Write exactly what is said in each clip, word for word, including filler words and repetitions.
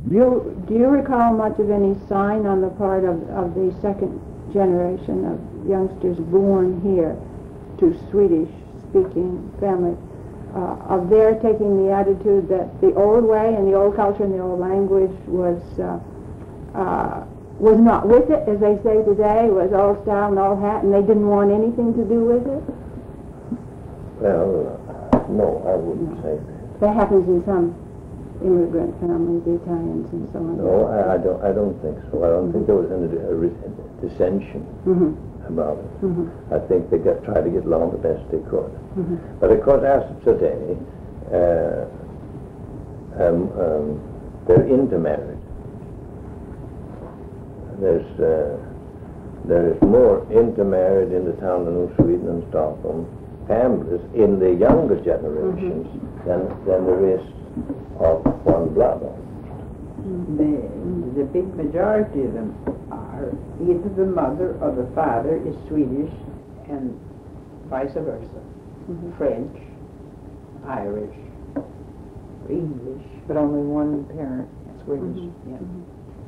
Do you, do you recall much of any sign on the part of, of the second generation of youngsters born here to Swedish-speaking families, uh, of their taking the attitude that the old way and the old culture and the old language was uh, uh, was not with it, as they say today, was old style and old hat, and they didn't want anything to do with it? Well, no, I wouldn't no. say that. That happens in some immigrant families, the Italians and so on. No, I, I don't. I don't think so. I don't mm-hmm. think there was any uh, dissension mm-hmm. about it. Mm-hmm. I think they got tried to get along the best they could. Mm-hmm. But of course, as of today, uh, um, um, they're intermarried. There's uh, there is more intermarried in the town of New Sweden and Stockholm families in the younger generations mm-hmm. than than there is of one blood. The, the big majority of them are either the mother or the father is Swedish and vice versa. Mm-hmm. French, Irish, English, but only one parent Swedish. Mm-hmm. Yeah. Mm-hmm.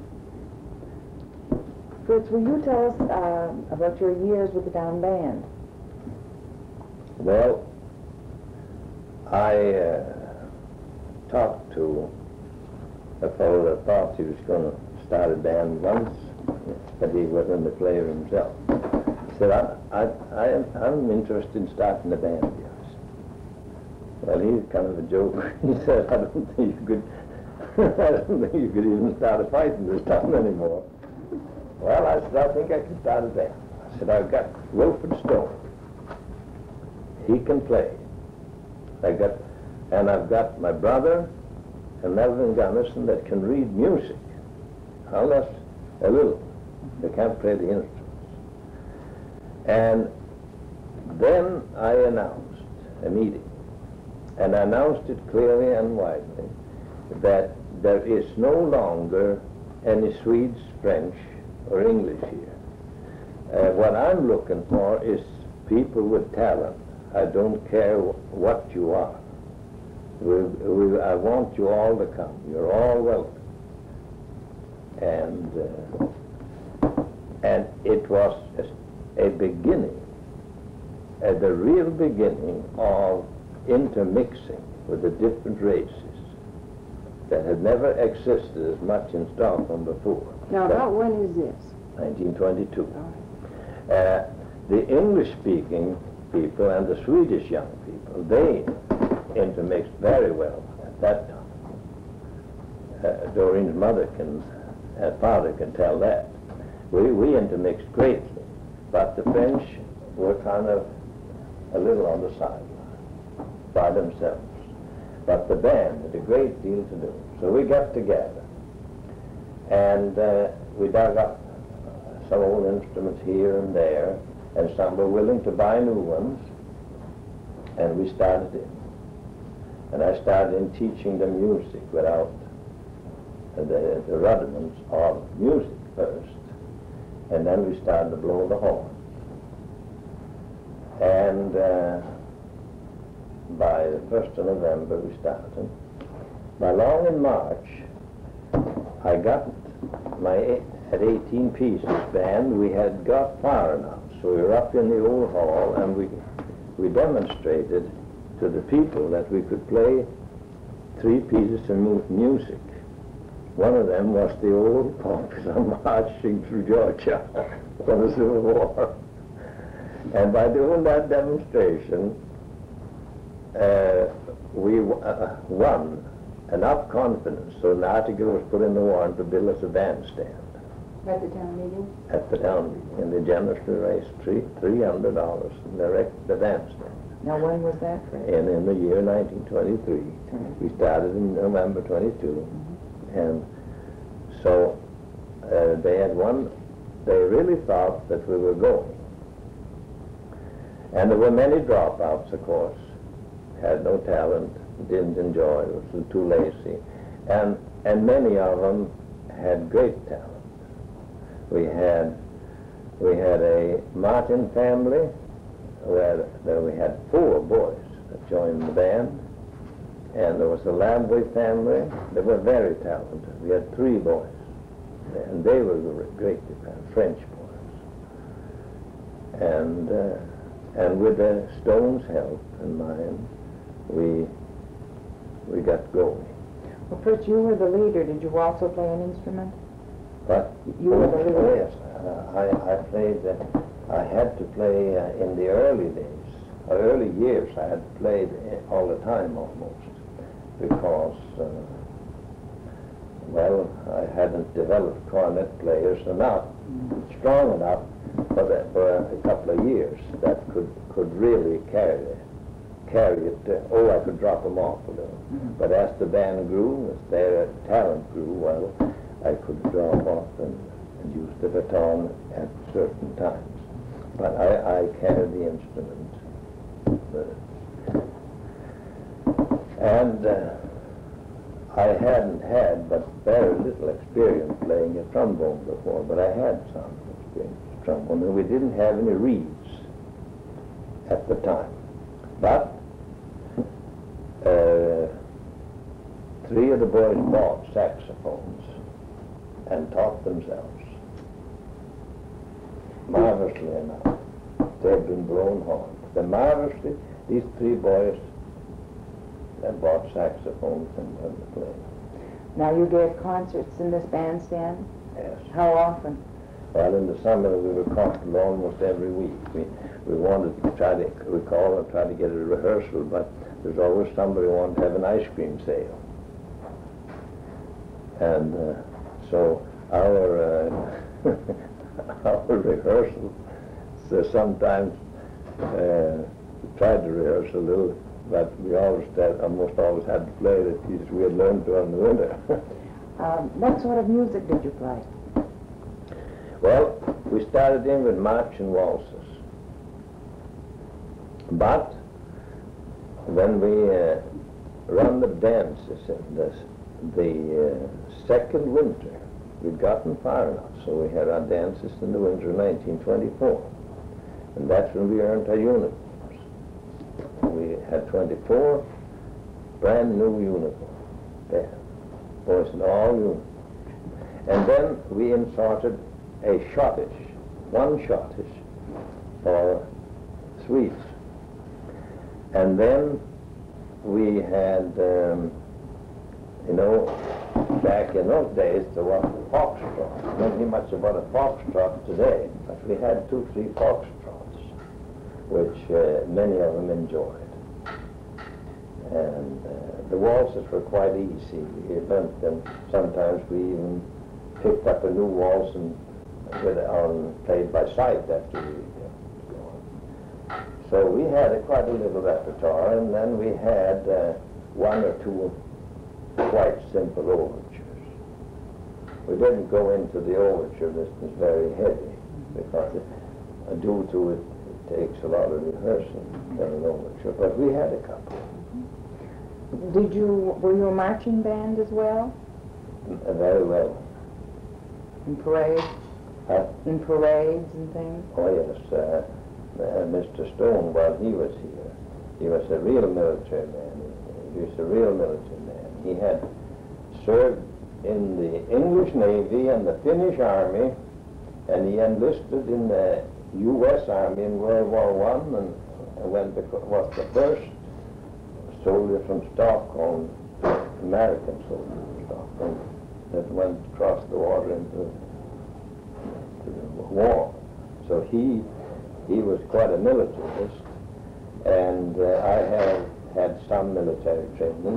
Fritz, will you tell us uh, about your years with the Down Band? Well, I uh, talked to a fellow that thought he was going to start a band once, but he wasn't the player himself. He said, I, I, I am, I'm interested in starting a band of yours. Well, he's kind of a joke. He said, I don't think you could, I don't think you could even start a fight in this town anymore. Well, I said, I think I can start a band. I said, I've got Wilfred Stone. He can play. I got, and I've got my brother and Melvin Gunnison that can read music, unless a little. They can't play the instruments. And then I announced a meeting, and I announced it clearly and widely that there is no longer any Swedes, French, or English here. Uh, what I'm looking for is people with talent. I don't care what you are. We, we, I want you all to come. You're all welcome. And uh, and it was a, a beginning, uh, the real beginning of intermixing with the different races that had never existed as much in Stockholm before. Now, about when is this? nineteen twenty-two. Right. Uh, the English-speaking people and the Swedish young people, they intermixed very well at that time. Uh, Doreen's mother can, and father can tell that. We, we intermixed greatly, but the French were kind of a little on the sideline by themselves. But the band had a great deal to do. So we got together, and uh, we dug up some old instruments here and there, and some were willing to buy new ones, and we started in. And I started in teaching them music without uh, the, the rudiments of music first, and then we started to blow the horn. And uh, by the first of November we started. By long in March, I got my, at eighteen pieces band, we had got far enough. So we were up in the old hall, and we, we demonstrated to the people that we could play three pieces of mu music. One of them was the old popular marching through Georgia for the Civil War. And by doing that demonstration, uh, we uh, won enough confidence, so an article was put in the warrant to build us a bandstand. At the town meeting? At the town meeting, and they generously raised three three hundred dollars and erected the bandstand. Now, when was that, Fred? And in the year nineteen twenty-three, mm-hmm. we started in November twenty-two, mm-hmm. and so uh, they had one. They really thought that we were going, and there were many dropouts, of course. Had no talent, didn't enjoy, was too lazy, and and many of them had great talent. We had we had a Martin family where there we had four boys that joined the band, And there was the Lamboy family. They were very talented. We had three boys, and they were great French boys. And uh, and with the Stones' help and mine, we we got going. Well, Fritz, you were the leader. Did you also play an instrument? But You were the oh, leader. yes, uh, I I played. Uh, I had to play uh, in the early days, or early years. I had played uh, all the time almost, because uh, well, I hadn't developed cornet players enough, strong enough for that for a couple of years that could could really carry it. carry it. Uh, oh, I could drop them off a little. Mhm. But as the band grew, as their talent grew, well, I could drop off and, and use the baton at certain times. But I, I carried the instrument. Uh, and uh, I hadn't had but very little experience playing a trombone before, but I had some experience with trombone, and we didn't have any reeds at the time. But uh, three of the boys bought saxophones and taught themselves. Marvelously enough, they've been blown home. The marvelously, these three boys that bought saxophones and learned to play. Now you gave concerts in this bandstand? Yes. How often? Well, in the summer we were called almost every week. We we wanted to try to we call and try to get a rehearsal, but there's always somebody who wanted to have an ice cream sale, and uh, so our uh, our rehearsal. So sometimes uh, we tried to rehearse a little, but we always had, almost always had to play the pieces we had learned during the winter. Um, what sort of music did you play? Well, we started in with march and waltzes. But when we uh, run the dances in this, the uh, second winter, we'd gotten far enough, so we had our dances in the winter of nineteen twenty-four. And that's when we earned our uniforms. We had twenty-four brand new uniforms there. Boys in all uniforms. And then we inserted a schottisch, one schottisch for Swedes. And then we had, um, you know, back in those days there was the foxtrot. Not really much about a foxtrot today, but we had two, three foxtrots, which uh, many of them enjoyed. And uh, the waltzes were quite easy. We learned them. Sometimes we even picked up a new waltz and with on played by sight after we uh, go on. So we had a, quite a little repertoire, and then we had uh, one or two quite simple overtures. We didn't go into the overture. This was very heavy because it, uh, due to it, it takes a lot of rehearsing for an overture. But we had a couple. Did you, were you a marching band as well? Uh, very well. In parades? Huh? In parades and things? Oh yes, uh, uh, Mister Stone, while he was here, he was a real military man. He was a real military man. He had served in the English Navy and the Finnish Army, and he enlisted in the U S Army in World War One, and went was the first soldier from Stockholm, American soldier from Stockholm, that went across the water into to the war. So he he was quite a militarist, and uh, I have had some military training,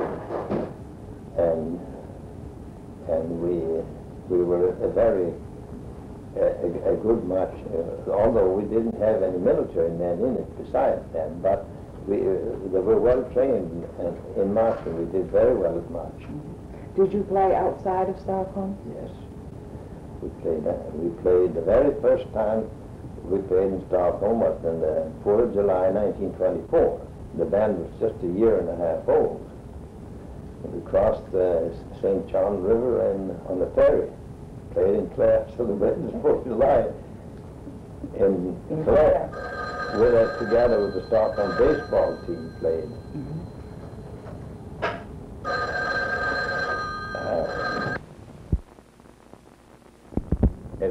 and and we we were a very a, a good match. Uh, although we didn't have any military men in it besides them, but we uh, they were well trained in, in marching. We did very well at marching. Did you play outside of Stockholm? Yes. We played that. We played the very first time we played in Stockholm was on the fourth of July nineteen twenty-four. The band was just a year and a half old. We crossed the Saint John River and on the ferry. Played in Clare, celebrated the fourth of July in, in Clare. With us together with the Stockholm baseball team played. Mm-hmm.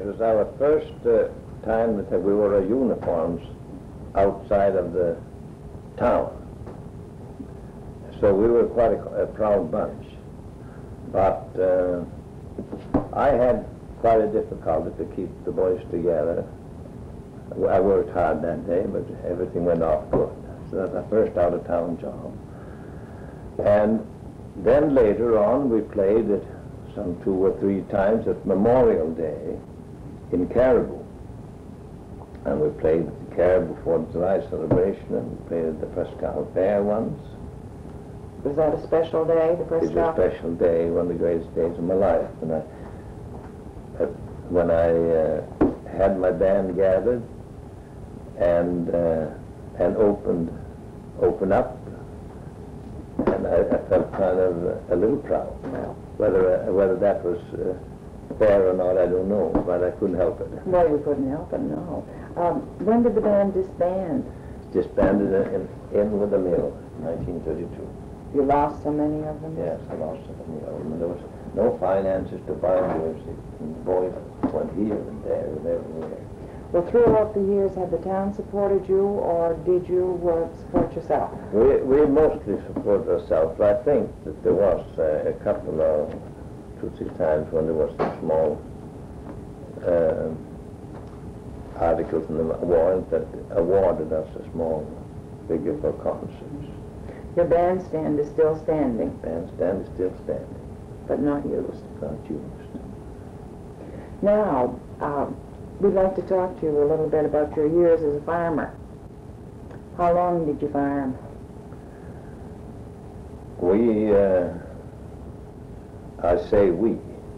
it was our first uh, time that we wore our uniforms outside of the town. So we were quite a, a proud bunch. But uh, I had quite a difficulty to keep the boys together. I worked hard that day, but everything went off good. So that's our first out-of-town job. And then later on, we played it some two or three times at Memorial Day in Caribou. And we played the Caribou Fourth of July celebration, and we played at the Presque Isle Fair once. Was that a special day, the Presque It was a special day, one of the greatest days of my life. And I, uh, when I uh, had my band gathered and uh, and opened opened up, and I, I felt kind of uh, a little proud. Well, whether uh, whether that was uh, fair or not, I don't know, but I couldn't help it. Well, you couldn't help it, no. Um, when did the band disband? Disbanded in, in with the mill, nineteen thirty-two. You lost so many of them? Yes, I lost so many of them. There was no finances to buy music, and the boys went here and there and everywhere. Well, throughout the years, have the town supported you, or did you uh, support yourself? We, we mostly supported ourselves, but I think that there was uh, a couple of two, three times when there was some small uh, articles in the warrant that awarded us a small figure for concerts. Your bandstand is still standing, Bandstand is still standing, but not used. not used. Now, um, we'd like to talk to you a little bit about your years as a farmer. How long did you farm? We, uh, I say we,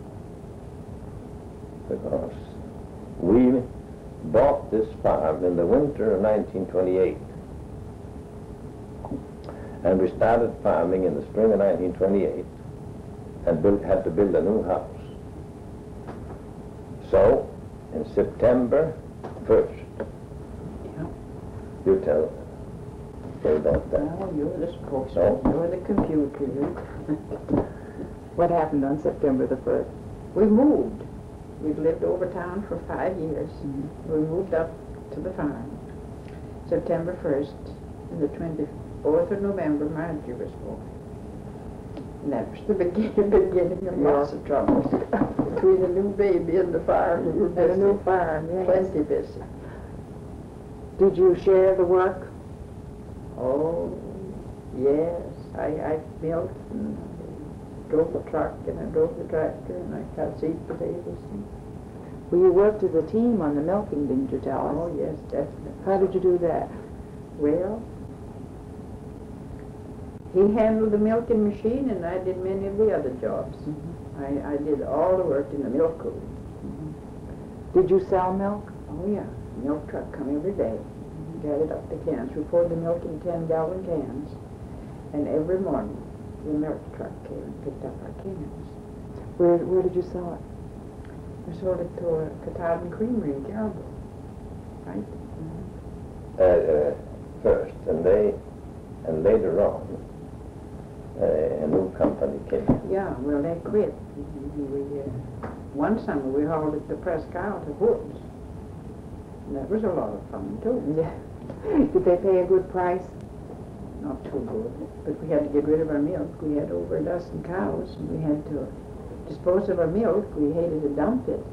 because we bought this farm in the winter of nineteen twenty-eight. And we started farming in the spring of nineteen twenty-eight and built, had to build a new house. So, in September first, Yeah. you tell, tell about that. Well, you're the spokesman. No. You're the computer. You. What happened on September the first? We moved. We'd lived over town for five years. Mm-hmm. We moved up to the farm. September first, and the twenty-fourth of November, Margie was born. And that was the beginning, beginning of lots of troubles. Between the new baby and the farm, we were And a busy. new farm, yes. Plenty busy. Did you share the work? Oh, yes. I, I milked and drove the truck and I drove the tractor and I cut seed potatoes. And, Well, you worked as a team on the milking, didn't you tell us? oh, yes, definitely. How did you do that? Well, he handled the milking machine and I did many of the other jobs. I, I did all the work in the milk coop. Did you sell milk? Oh, yeah. Milk truck come every day. Gathered up the cans. We poured the milk in ten gallon cans. And every morning, the milk truck came and picked up our cans. Where Where did you sell it? We sold it to a Katahdin Creamery in Caribou. Right? Uh, uh, first, and they, and later on, uh, a new company came. Yeah, well, they quit. We, uh, one summer we hauled it to Presque Isle to Woods. And that was a lot of fun, too. Yeah. Did they pay a good price? Not too good. But we had to get rid of our milk. We had over a dozen cows, and we had to dispose of our milk. We hated to dump it.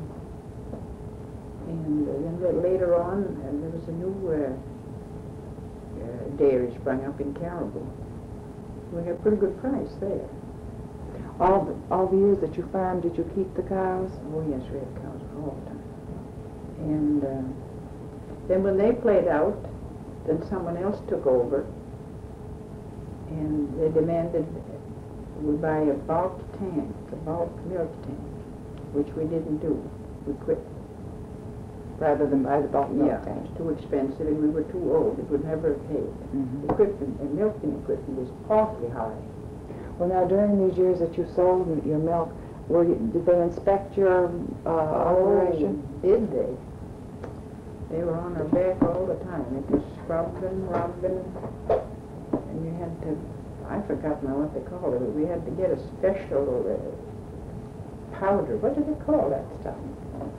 And uh, then later on, uh, there was a new uh, uh, dairy sprung up in Caribou. We had a pretty good price there. All the, all the years that you farmed, did you keep the cows? Oh, yes, we had cows all the time. And uh, then when they played out, then someone else took over, and they demanded we buy a bulk tank, a bulk milk tank, which we didn't do. We quit. Rather than buy the bulk milk Yeah, tank? it was too expensive, and we were too old. It would never have paid. Mhm. Equipment, and milking equipment was awfully high. Well, now, during these years that you sold your milk, were you, did they inspect your uh, operation? Oh, did they? They were on our back all the time. It was scrubbing, rubbing, and you had to, I forgot now what they called it, but we had to get a special uh, powder. What do they call that stuff?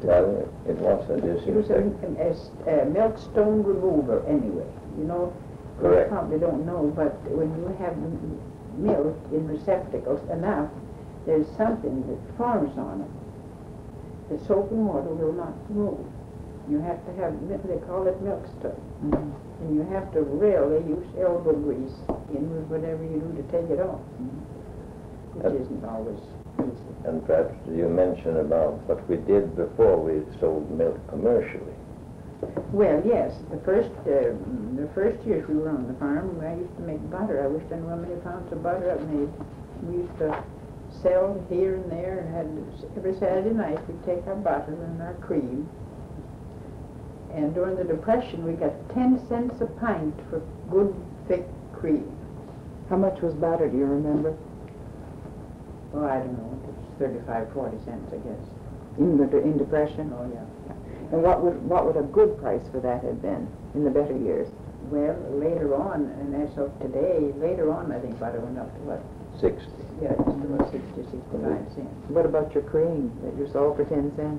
Well, it was a It was a, disinfectant. a, s- a milk stone remover anyway. You know, you Correct. probably don't know, but when you have m- milk in receptacles enough, there's something that forms on it. The soap and water will not move. You have to have, mi- they call it milk stone. Mhm. And you have to really use elbow grease in with whatever you do to take it off, which And- isn't always easy. And perhaps you mentioned about what we did before we sold milk commercially. Well, yes, the first, uh, the first years we were on the farm, I used to make butter. I wish I knew how many pounds of butter I made. We used to sell here and there, and had, every Saturday night we'd take our butter and our cream. And during the Depression, we got ten cents a pint for good, thick cream. How much was butter, do you remember? Oh, I don't know, it was thirty-five, forty cents, I guess. In the, in Depression? Oh, yeah. And what would, what would a good price for that have been in the better years? Well, later on, and as of today, later on, I think butter went up to what? Sixty. Yeah, just about sixty, sixty-five cents. What about your cream that you sold for ten cents?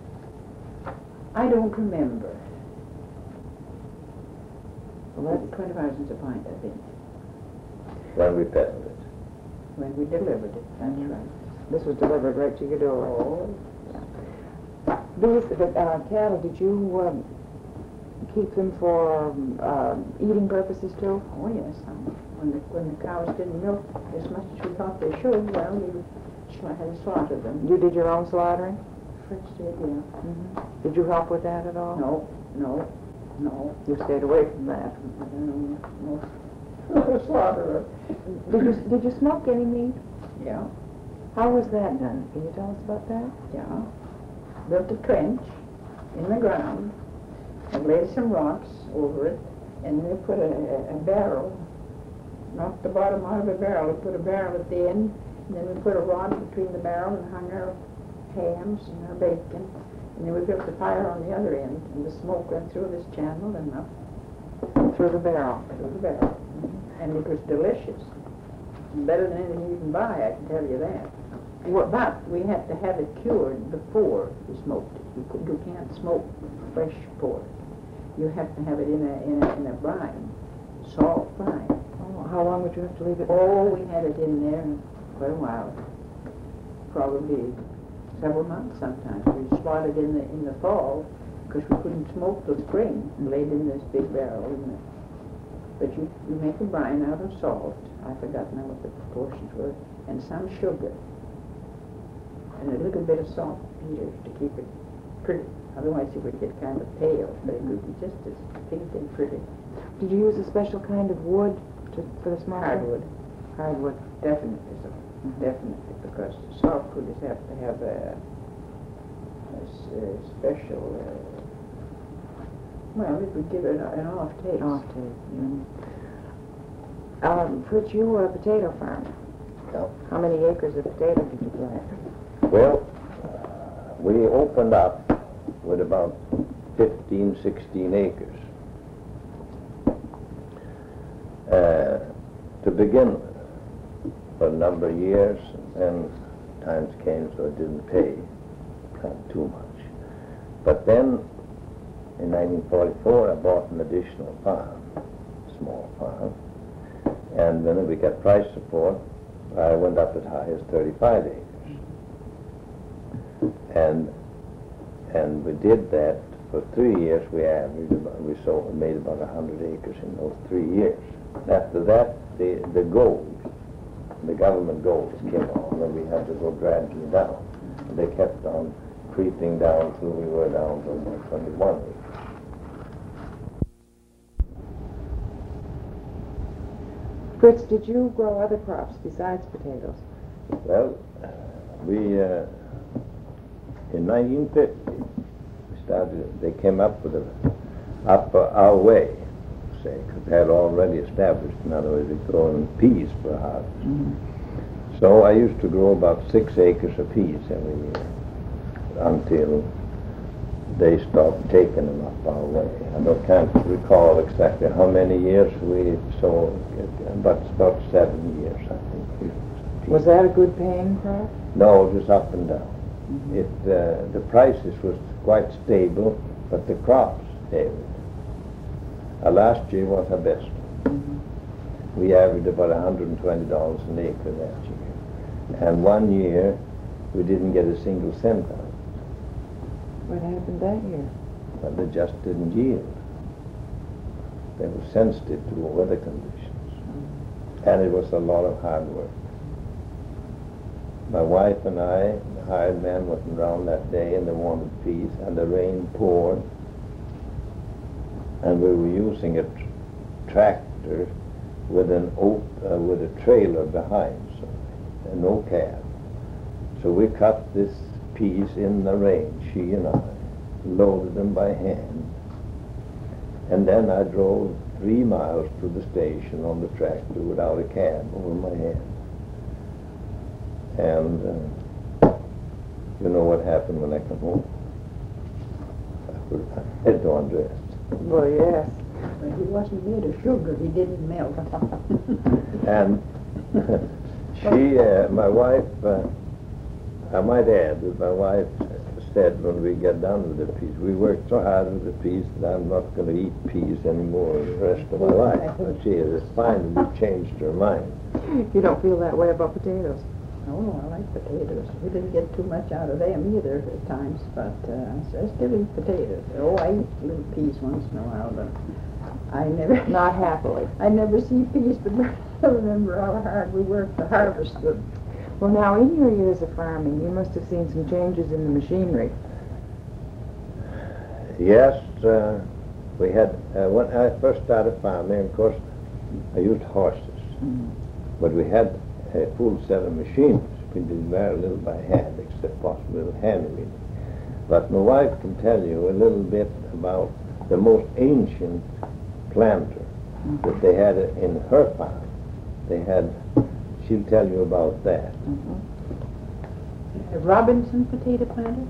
I don't remember. Well, that's, Twenty-five cents a pint, I think, When we peddled it. when we delivered it, that's Mhm. right. this was delivered right to your door. Oh, These, the uh, cattle, did you um, keep them for um, uh, eating purposes too? oh yes, um, when the, when the cows didn't milk as much as we thought they should, well, we sla- had to slaughter them. You did your own slaughtering? First did, yeah. Mm-hmm. Did you help with that at all? No, no, no, You stayed away from that. I don't know, no. Slaughterer. Did you, did you smoke any meat? Yeah, How was that done? Can you tell us about that? yeah. Built a trench in the ground and laid some rocks over it, and we put a, a a barrel, knocked the bottom out of a barrel, and put a barrel at the end, and then we put a rod between the barrel and hung our hams and our bacon, and then we built a fire on the other end, and the smoke went through this channel and up Through the barrel. through the barrel. And it was delicious. Better than anything you can buy, I can tell you that. What, But we had to have it cured before we smoked it. You, could, you can't smoke fresh pork. You have to have it in a, in a, in a brine, salt brine. oh, how long would you have to leave it? Oh, we had it in there quite a while. Probably several months sometimes. We slaughtered in the, in the fall because we couldn't smoke till spring. Laid in this big barrel. In the, but you, you make a brine out of salt. I forgot now what the proportions were. And some sugar. And a little bit of saltpeter to keep it pretty. Otherwise it would get kind of pale, but it would be just as pink and pretty. Did you use a special kind of wood to, for the smoking? Hardwood, Hardwood. definitely so. Definitely, because softwood is have to have a, a s- a special, uh, well, it would give it a- an off taste. Off taste. Mm. Um, Fritz, you were a potato farmer. Yeah. How many acres of potato did you plant? Well, we opened up with about fifteen, sixteen acres uh, to begin with for a number of years, and times came so it didn't pay plant too much. But then in nineteen forty-four I bought an additional farm, small farm, and then we got price support. I went up as high as thirty-five acres. And and we did that for three years. We averaged about, we sold, made about a hundred acres in those three years. After that, the the gold, the government gold came on, and we had to go gradually down. And they kept on creeping down till we were down to about twenty-one acres. Fritz, did you grow other crops besides potatoes? Well, we uh, in nineteen fifty we started. They came up with a up uh, our way, say, because they had already established. In other words, they growing peas for harvest. Mm-hmm. So I used to grow about six acres of peas every year until they stopped taking them up our way. I don't can't recall exactly how many years we sowed, but about seven years, I think. We Was that a good paying crop? No, it was up and down. it uh, the prices was quite stable, but the crops stayed. Uh, last year was our best. Mm-hmm. We averaged about one hundred twenty dollars an acre that year. And one year, we didn't get a single cent out of it. What happened that year? But they just didn't yield. They were sensitive to weather conditions. And it was a lot of hard work. My wife and I, the hired man, went around that day and they wanted peas, and the rain poured. And we were using a tr tractor with an oak, uh, with a trailer behind, so, and no cab. So we cut this peas in the rain, she and I, loaded them by hand. And then I drove three miles to the station on the tractor without a cab over my head. And uh, you know what happened when I come home? I had to undress. Well, yes. But he wasn't made of sugar, he didn't melt. And she, uh, my wife, uh, I might add that my wife said when we get done with the peas, we worked so hard with the peas that I'm not going to eat peas anymore the rest of my life. But she has finally changed her mind. You don't feel that way about potatoes? Oh, I like potatoes. We didn't get too much out of them either at times, but uh, I still eat potatoes. Oh, I eat little peas once in a while, but I never... Not happily. I never see peas, but I remember how hard we worked to harvest them. Well, now, in your years of farming, you must have seen some changes in the machinery. Yes, uh, we had, uh, when I first started farming, of course, I used horses. Mm-hmm. But we had a full set of machines. We did very little by hand, except possibly little hand weeding. But my wife can tell you a little bit about the most ancient planter mm-hmm. that they had in her farm. They had, she'll tell you about that. Mm-hmm. A Robinson potato planter.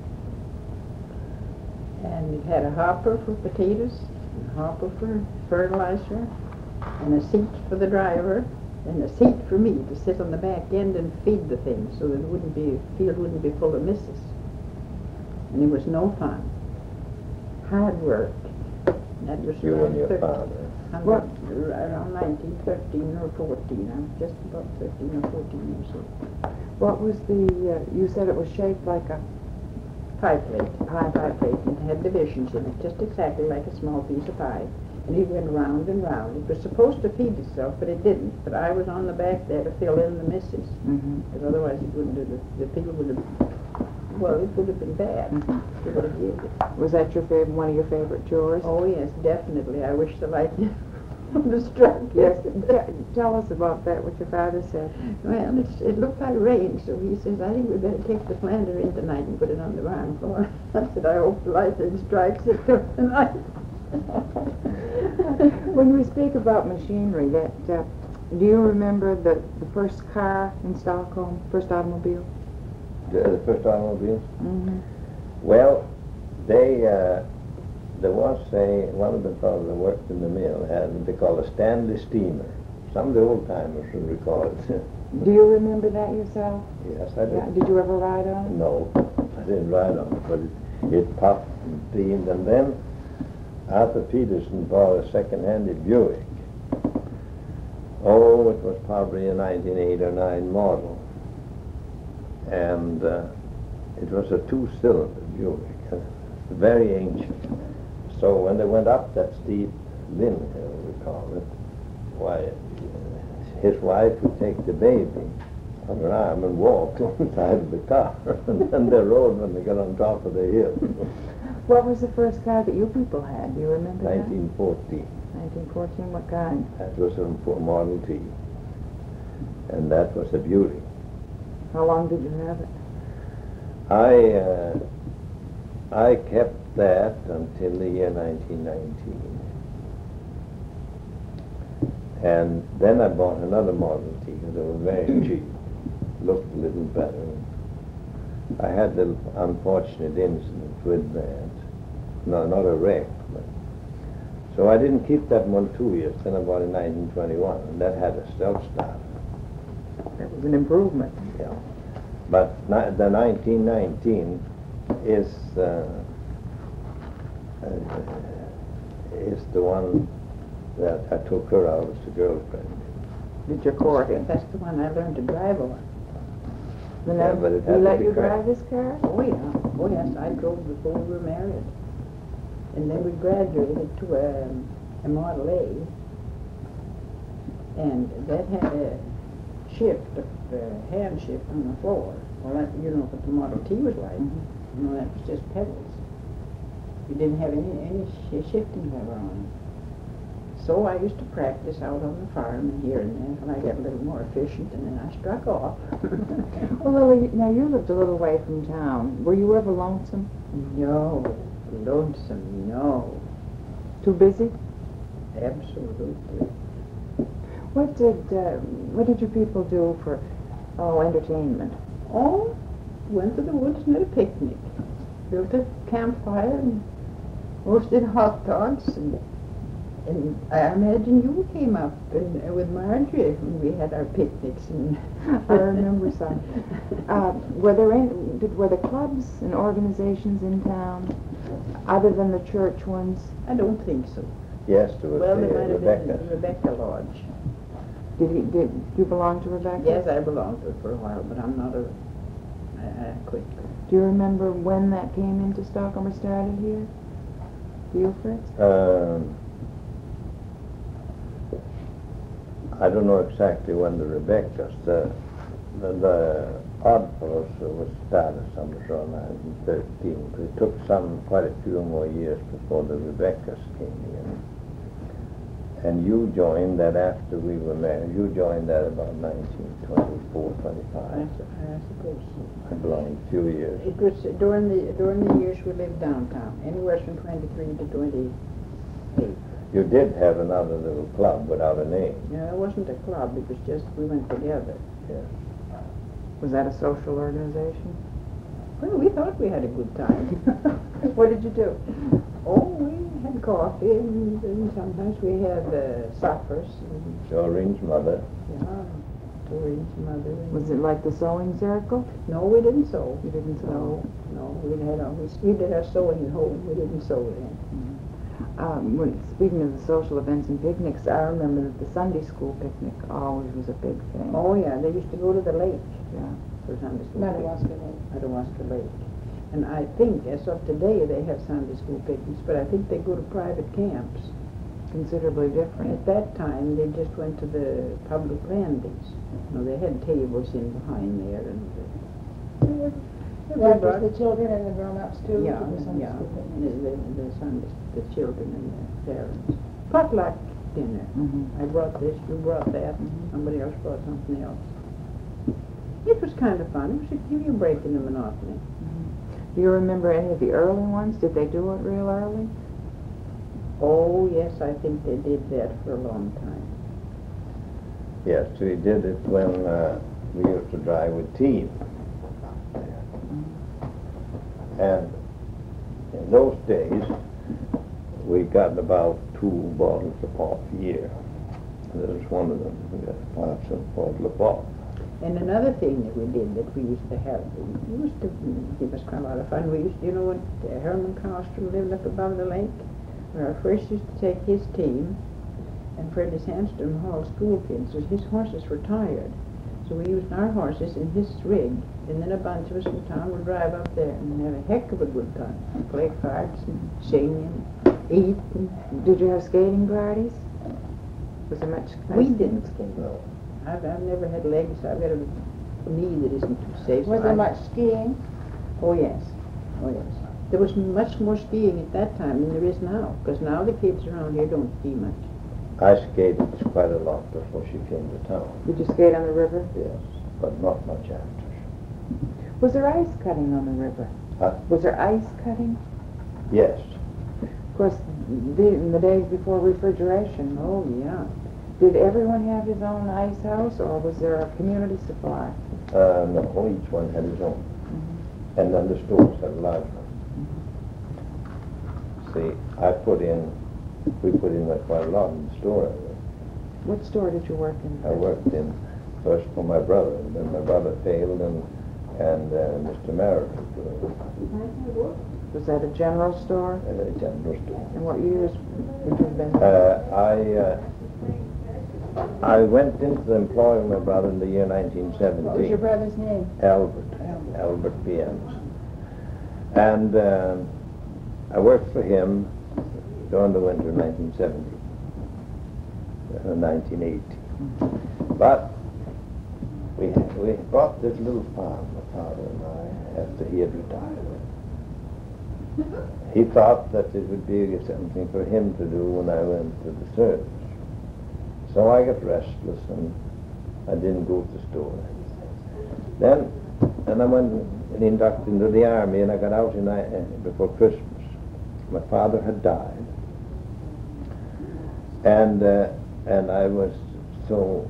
And it had a hopper for potatoes, and a hopper for fertilizer, and a seat for the driver, and a seat for me to sit on the back end and feed the thing so that it wouldn't be, field wouldn't be full of misses. And it was no fun. Hard work. That was You around and your thirteen father. What? Around nineteen thirteen or fourteen. I'm just about thirteen or fourteen years old. What was the, uh, you said it was shaped like a Pie plate. Pie, pie plate. And it had divisions in it, just exactly like a small piece of pie. And it went round and round. It was supposed to feed itself, but it didn't. But I was on the back there to fill in the misses. Mm-hmm. Because otherwise it wouldn't do the, the field would have, well, it would have been bad. Mm-hmm. It would have yielded. Was that your favorite, one of your favorite chores? Oh, yes, definitely. I wish the light was struck. Yes. T- tell us about that, what your father said. Well, it's, it looked like rain, so he says, I think we better take the planter in tonight and put it on the barn floor. I said, I hope the lightning strikes it tonight. When we speak about machinery, that uh, do you remember the, the first car in Stockholm, first automobile? The, the first automobiles? Mm-hmm. Well, they, uh, there was a, one of the fellows that worked in the mill had what they call a Stanley steamer. Some of the old timers will recall it. Do you remember that yourself? Yes, I did. Yeah. Did you ever ride on it? No, I didn't ride on it, but it, it popped and steamed. And then Arthur Peterson bought a second-handed Buick. Oh, it was probably a nineteen eight or nine model. And uh, it was a two-cylinder Buick, uh, very ancient. So when they went up that steep Lynn Hill, we call it, why, his wife would take the baby on her arm and walk inside of the car, and then they rode when they got on top of the hill. What was the first car that you people had? Do you remember nineteen fourteen. that? nineteen fourteen, what kind? That was a Model T. And that was a beauty. How long did you have it? I, uh, I kept that until the year nineteen nineteen. And then I bought another Model T because they were very cheap. Looked a little better. I had the unfortunate incident with that. No, not a wreck, but so I didn't keep that one two years. Then I bought it in nineteen twenty-one, and that had a self-start. That was an improvement. Yeah. But ni- the nineteen nineteen is uh, uh, is the one that I took her out as a girlfriend. Did you court him? That's the one I learned to drive on. Yeah, but it He had to let be you correct. drive his car? Oh, yeah. Oh, yes, I drove before we were married. And then we graduated to a, a Model A. And that had a shift, a hand shift on the floor. Well, that, you know what the Model T was like. Mm-hmm. You know, that was just pedals. You didn't have any, any sh- shifting lever on it. So I used to practice out on the farm and here and there until I got a little more efficient, and then I struck off. Well, Lily, now you lived a little way from town. Were you ever lonesome? No, lonesome, no. Too busy? Absolutely. What did uh, what did your people do for oh entertainment? Oh, went to the woods and had a picnic. Built a campfire and roasted hot dogs. And, and I imagine you came up and, uh, with Marjorie when we had our picnics. And I remember some. Uh, were there any, did, were there clubs and organizations in town other than the church ones? I don't think so. Yes, there was Well, the there might have Rebecca. been the Rebecca Lodge. Did he did you belong to Rebecca? Yes, I belonged to it for a while, but I'm not a. I, I quit. Do you remember when that came into Stockholm or started here? Do you, Fritz? Um, I don't know exactly when the Rebecca's, the, the, the Oddfellows was started somewhere around nineteen thirteen, but it took some, quite a few more years before the Rebecca's came in. And you joined that after we were married. You joined that about nineteen twenty-four, I, twenty-five. su- I suppose so. I belonged a few years. It was during the during the years we lived downtown, anywhere from twenty-three to twenty-eight. You did have another little club without a name. You know, it wasn't a club, it was just we went together. Yes. Was that a social organization? Well, we thought we had a good time. What did you do? Oh, we had coffee, and, and sometimes we had uh, suppers. And, Doreen's mother. yeah, Doreen's mother. and- Was it like the sewing circle? No, we didn't sew. You didn't sew? No, no, we had always, we did our sewing at home, we didn't sew then. Um, when, speaking of the social events and picnics, I remember that the Sunday school picnic always was a big thing. Oh, yeah, they used to go to the lake Yeah. for Sunday school. Madawaska Lake. Madawaska Lake. And I think, as of today, they have Sunday school picnics, but I think they go to private camps. Considerably different. At that time, they just went to the public landings. You know, they had tables in behind there, and uh, That was the children and the grown-ups too? yeah, for the Sunday yeah, school the, picnic? the, the Sunday, the children and the parents. Potluck dinner. Mm-hmm. I brought this, you brought that, Mhm. somebody else brought something else. It was kind of fun. It was a give you a break in the monotony. Do you remember any of the early ones? Did they do it real early? Oh, yes, I think they did that for a long time. Yes, we did it when uh, we used to drive with team. And in those days, we got about two bottles of pop a year. And this is one of them. We got lots of bottle of pop. And another thing that we did that we used to have, it used to give us quite a lot of fun. We used, you know, when uh, Herman Kostrom lived up above the lake, where our first used to take his team, and Freddie Sandstrom hauled school kids, so his horses were tired. So we used our horses in his rig, and then a bunch of us from town would drive up there and have a heck of a good time. Play cards and sing and eat. And Did you have skating parties? Was there much? we didn't skate. No. I've, I've never had legs. I've got a knee that isn't too safe. Was so there I- much skiing? Oh, yes. Oh, yes. There was much more skiing at that time than there is now, because now the kids around here don't ski much. I skated quite a lot before she came to town. Did you skate on the river? Yes, but not much after. Was there ice cutting on the river? Huh? Was there ice cutting? Yes. Of course, the, in the days before refrigeration, Oh, yeah. did everyone have his own ice house, or was there a community supply? Uh, no, each one had his own. And then the stores had a large one. See, I put in, we put in like quite a lot in the store I worked. What store did you work in? I worked in first for my brother, and then my brother failed, and and uh, Mister Merritt, Was that a general store? uh, general store. And what years would you have been? Uh, I uh, I went into employing my brother in the year nineteen seventeen. What was your brother's name? Albert, Albert Biens. And um, I worked for him during the winter of nineteen seventy, uh, nineteen eighty. But we we bought this little farm, my father and I, after he had retired. He thought that it would be something for him to do when I went to the service. So I got restless and I didn't go to the store. Then, and I went and inducted into the army, and I got out in, uh, before Christmas. My father had died, and uh, and I was so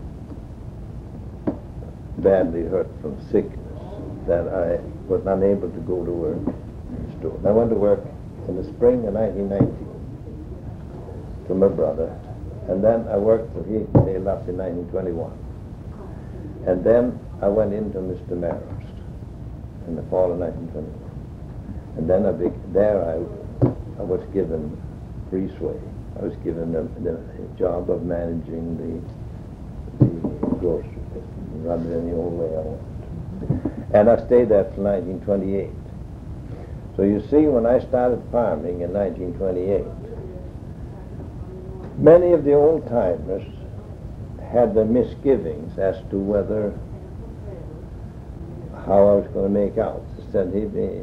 badly hurt from sickness that I was unable to go to work in the store. I went to work in the spring of nineteen ninety to my brother, and then I worked till he sailed up in nineteen twenty-one. And then I went into Mister Marist in the fall of nineteen twenty-one. And then I be, there I, I was given free sway. I was given the, the job of managing the, the grocery business rather than the old way I wanted. And I stayed there till nineteen twenty-eight. So you see, when I started farming in nineteen twenty-eight, many of the old-timers had their misgivings as to whether how I was going to make out. They said he'd be,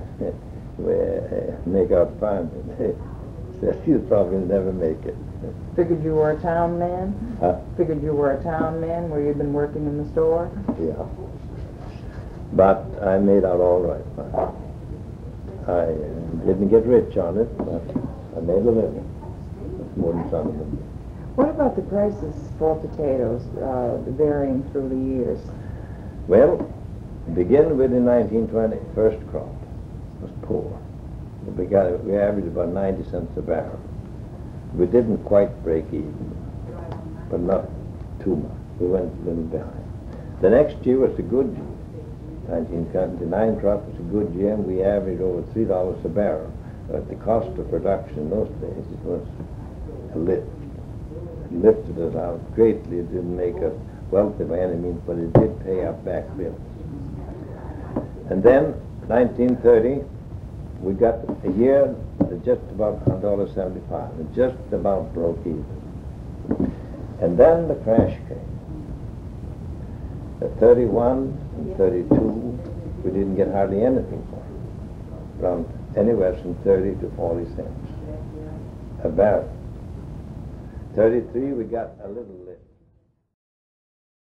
make out farming. They said he'd probably never make it. Figured you were a town man? Huh? Figured you were a town man where you'd been working in the store? Yeah. But I made out all right. I didn't get rich on it, but I made a living. More than some of them. What about the prices for potatoes uh, varying through the years? Well, begin with the nineteen twenty first crop was poor. We got we averaged about ninety cents a barrel. We didn't quite break even, but not too much. We went a little behind. The next year was a good year. nineteen seventy-nine crop was a good year, and we averaged over three dollars a barrel. But the cost of production in those days, it was a lift. It lifted us out greatly. It didn't make us wealthy by any means, but it did pay our back bills. And then, nineteen thirty, we got a year at just about one dollar seventy-five. It just about broke even. And then the crash came. At thirty-one and thirty-two, we didn't get hardly anything for it. From anywhere from thirty to forty cents a barrel. thirty-three, we got a little lift.